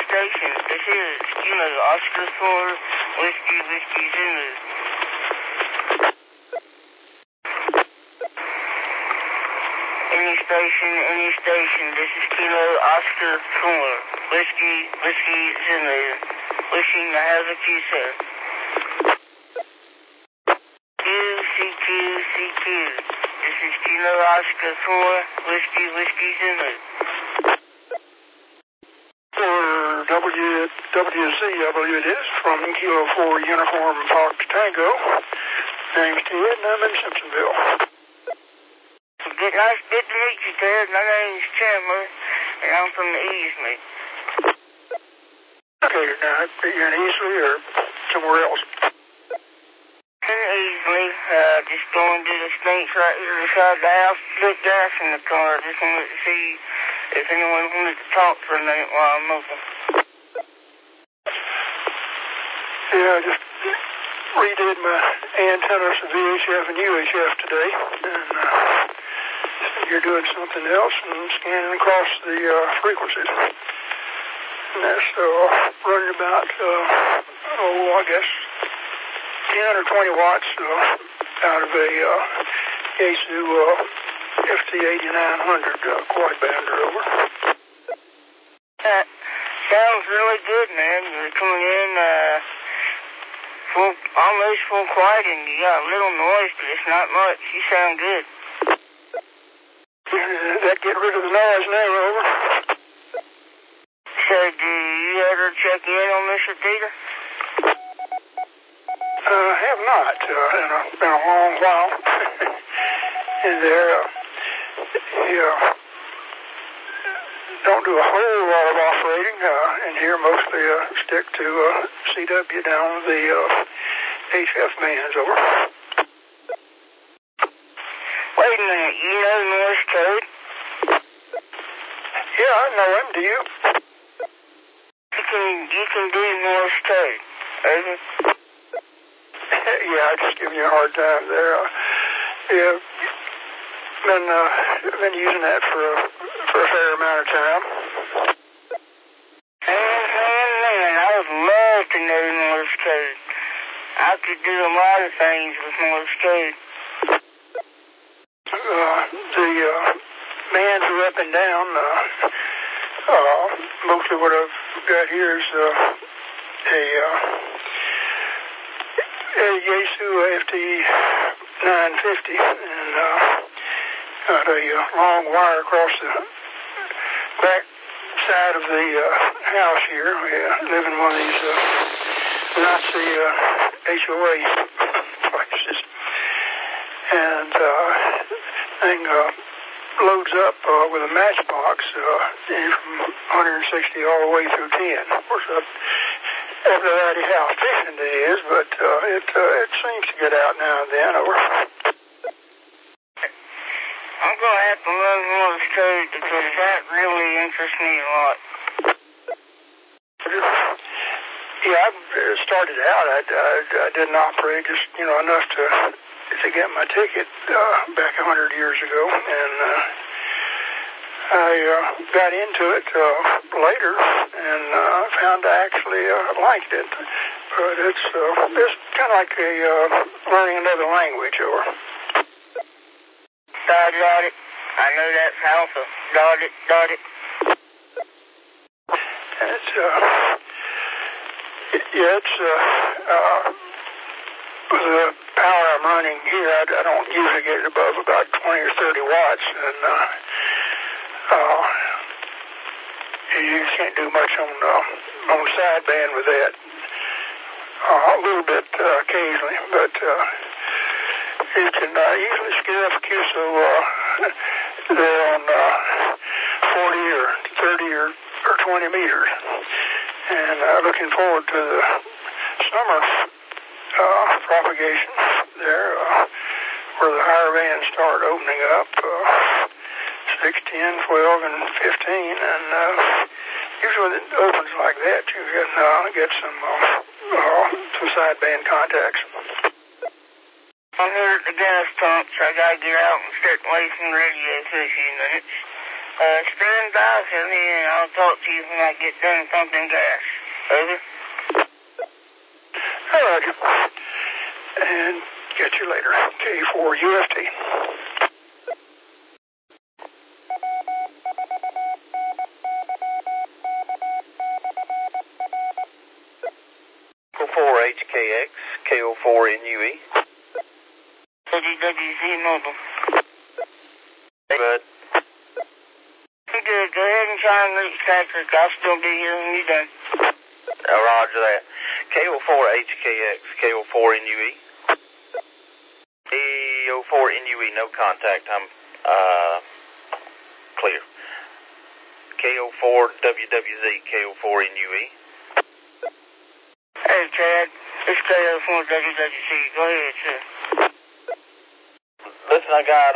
station. This is Kilo Oscar 4, Whiskey Zulu. Any station. This is Kilo Oscar 4, Whiskey Zulu. Wishing to have a few, sir. CQ. This is Kilo Oscar 4, Whiskey Zulu. WZW it is, from Kilo 4 Uniform Fox Tango. Name's Ted, and I'm in Simpsonville. Nice to meet you, Ted. My name's Chandler, and I'm from the Easley. Okay, now, you're in Easley or somewhere else? In Easley, just going to the snakes right here beside the house. Good gas in the car. Just wanted to see if anyone wanted to talk for a minute while I'm open. Yeah, I just redid my antennas of VHF and UHF today, and you're doing something else and scanning across the frequencies. And that's running about, I guess, 10 or 20 watts out of a Yaesu FT8900 quad-bander over. That sounds really good, man. You're coming in almost full quiet, and you got a little noise, but it's not much. You sound good. That get rid of the noise now, over? So, do you ever check in on Mr. Dieter? I have not in a long while. And don't do a whole lot of operating in here. Mostly stick to CW down the HF bands over. Wait a minute, you know Morse code? Yeah, I know him. Do you? You can do Morse code, over? Yeah, I just giving you a hard time there. Yeah, been using that for a fair amount of time. Man, I would love to know Morse code. I could do a lot of things with Morse code. The bands are up and down. Mostly what I've got here is a Yaesu FT950, and got a long wire across the back side of the house here. We live in one of these Nazi HOA places, and thing loads up with a matchbox from 160 all the way through 10. Of course, I have no idea how efficient it is, but it seems to get out now and then. Over. I'm going to have to learn Morse code because that really interests me a lot. Yeah, I started out. I didn't operate just enough to get my ticket back 100 years ago, and I got into it later and found I actually liked it. But it's kind of like learning another language, or. Got it. I know that's alpha. Got it. It's with the power I'm running here, I don't usually get above about 20 or 30 watts, and you can't do much on sideband with that. A little bit occasionally, but you can easily scare up a QSO there on 40 or 30 or 20 meters. And looking forward to the summer propagation there, where the higher bands start opening up, 6, 10, 12, and 15, and usually when it opens like that, you can get some sideband contacts. I'm here at the gas pump, so I gotta get out and start wasting radio for a few minutes. stand by for me and I'll talk to you when I get done pumping gas. Over. All right. And catch you later. K4UFT. K4HKX, KO4NUE. WWZ Mobile. Hey, bud. Good. Go ahead and try and reach Patrick. I'll still be here when you're done. Roger that. KO4HKX, KO4NUE. KO4NUE, no contact. I'm, clear. KO4WWZ, KO4NUE. Hey, Chad. It's KO4WWZ. Go ahead, sir. Listen, I got,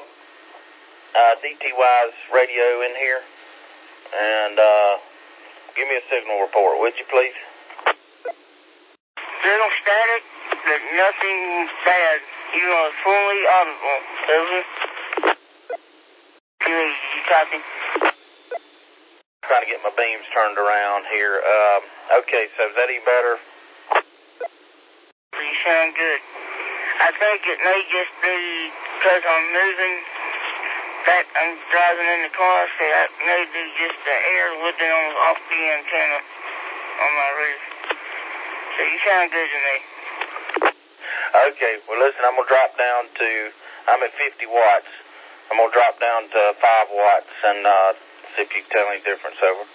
DTY's radio in here, and, give me a signal report, would you please? Little static, but nothing bad. You are fully audible. Over. You copy? Trying to get my beams turned around here. Okay, so is that any better? You sound good. I think it may just be because I'm moving back. I'm driving in the car, so that may be just the air whipping off the antenna on my roof. So you sound good to me. Okay, well listen, I'm going to drop down to, I'm at 50 watts. I'm going to drop down to 5 watts and see if you can tell any difference. Over.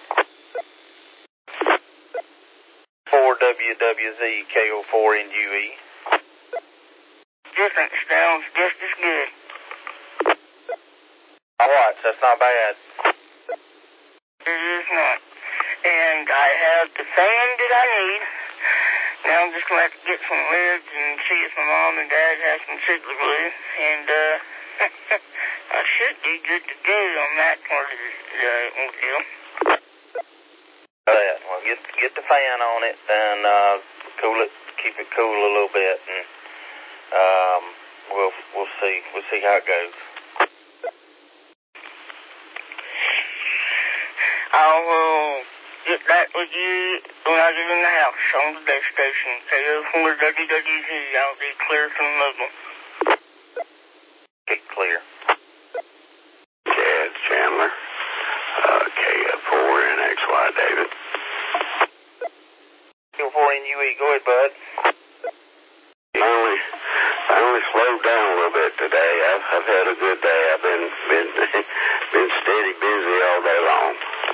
4WWZ, KO4NUE. Difference sounds just as good. 5 watts, that's not bad. It is not. And I have the fan that I need. Now I'm just going to have to get some lids and see if my mom and dad have some super glue. And, I should be good to go on that part of the ordeal. Well, get the fan on it and, cool it, keep it cool a little bit, and, we'll see how it goes. I will get back with you when I get in the house on the base station. KO4WWZ. I'll be clear from mobile. Get clear. Chad Chandler, KF4NXY David. KO4NUE, go ahead, bud. I only slowed down a little bit today. I've had a good day. I've been been steady busy all day long.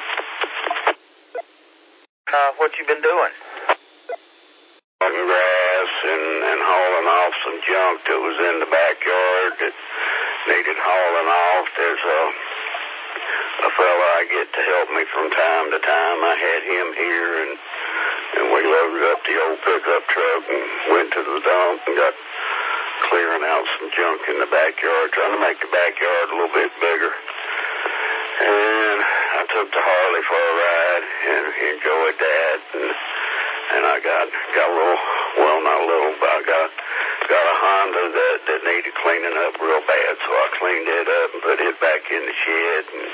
What you been doing? Cutting grass and hauling off some junk that was in the backyard that needed hauling off. There's a fella I get to help me from time to time. I had him here, and we loaded up the old pickup truck and went to the dump and got clearing out some junk in the backyard, trying to make the backyard a little bit bigger. And I took the Harley for a ride and enjoyed that. And I got a little, well, not a little, but I got a Honda that needed cleaning up real bad, so I cleaned it up and put it back in the shed. And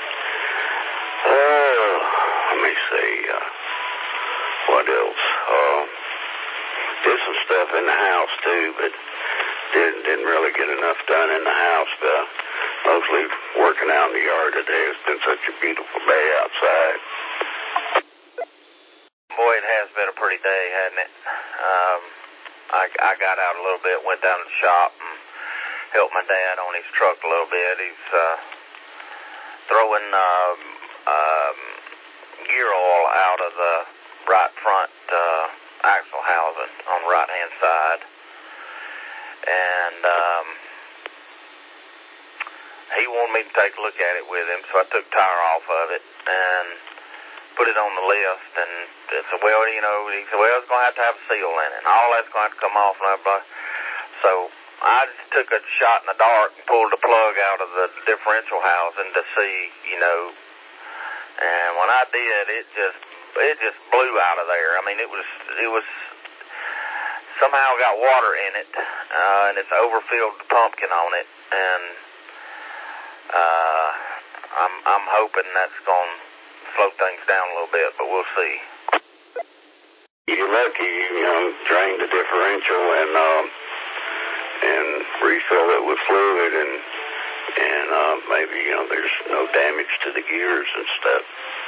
let me see, what else? Did some stuff in the house too, but didn't really get enough done in the house. Mostly working out in the yard today. It's been such a beautiful day outside. Boy, it has been a pretty day, hasn't it? I got out a little bit, went down to the shop and helped my dad on his truck a little bit. He's throwing gear oil out of the right front axle housing on the right-hand side. And he wanted me to take a look at it with him, so I took the tire off of it and put it on the lift, and said, well, you know, he said, well, it's going to have a seal in it, and all that's going to have to come off, and everybody. So I just took a shot in the dark and pulled the plug out of the differential housing to see, you know, and when I did, it just blew out of there. I mean, it was somehow got water in it, and it's overfilled the pumpkin on it, and I'm hoping that's going to slow things down a little bit, but we'll see. You're lucky, drain the differential and refill it with fluid and maybe, there's no damage to the gears and stuff.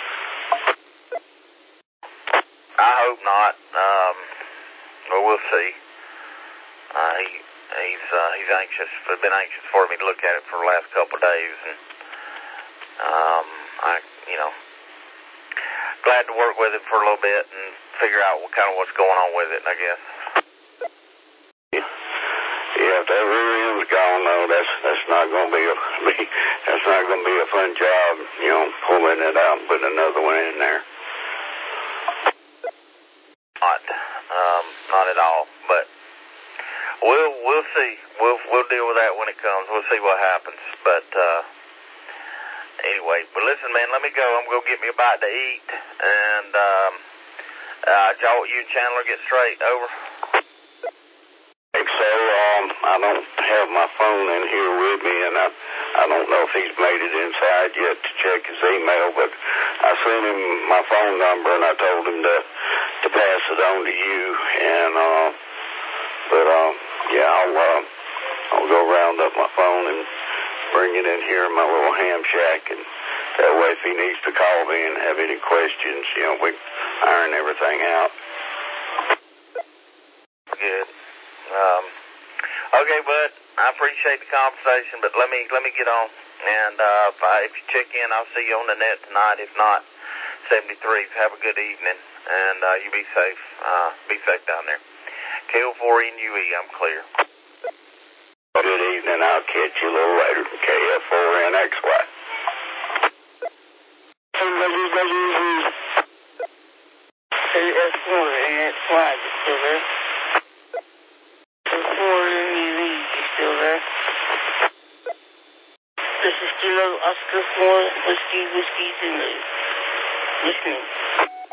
I hope not. Well, we'll see. He's anxious. Been anxious for me to look at it for the last couple of days, and glad to work with it for a little bit and figure out what's going on with it, I guess. Yeah, if that rear end's gone, though, that's not going to be a fun job, pulling it out and putting another one in there. Not at all, but we'll see. We'll deal with that when it comes. We'll see what happens. But anyway, but listen, man, let me go. I'm gonna get me a bite to eat, and you and Chandler get straight. Over. So I don't have my phone in here with me, and I don't know if he's made it inside yet to check his email, but I sent him my phone number and I told him to pass it on to you, and I'll go round up my phone and bring it in here in my little ham shack, and that way if he needs to call me and have any questions, we iron everything out. Good. Okay, bud. I appreciate the conversation, but let me get on. And if you check in, I'll see you on the net tonight. If not, 73. Have a good evening, and you be safe. Be safe down there. KL4NUE, I'm clear. Good evening. I'll catch you a little later. KF4NXY. KF4NXY, you still there? KF4NUE, you still there? This is Kilo Oscar 4, Whiskey Zulu. Listening.